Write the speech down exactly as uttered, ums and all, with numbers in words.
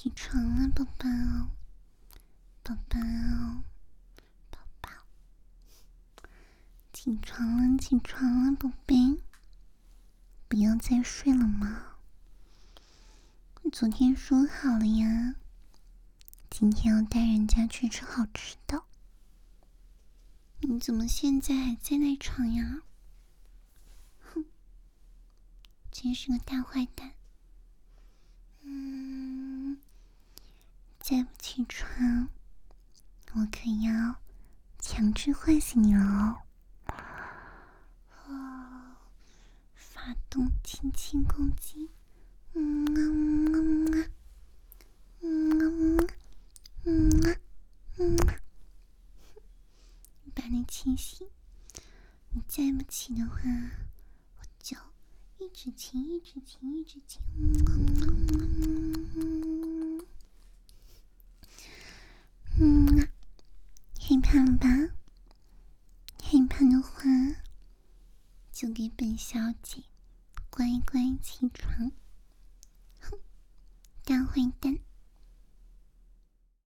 起床了，宝宝，宝宝，宝宝，起床了，起床了，宝贝，不要再睡了吗？我昨天说好了呀，今天要带人家去吃好吃的。你怎么现在还在赖床呀？哼，真是个大坏蛋。嗯，再不起床，我可要强制唤醒你了哦。哦，发动轻轻攻击。嗯啊嗯啊嗯啊嗯啊嗯啊，把你亲醒。你再不起的话，我就一直亲，一直亲，一直亲。嗯嗯啊，害怕了吧？害怕的话，就给本小姐乖乖起床。哼，大坏蛋！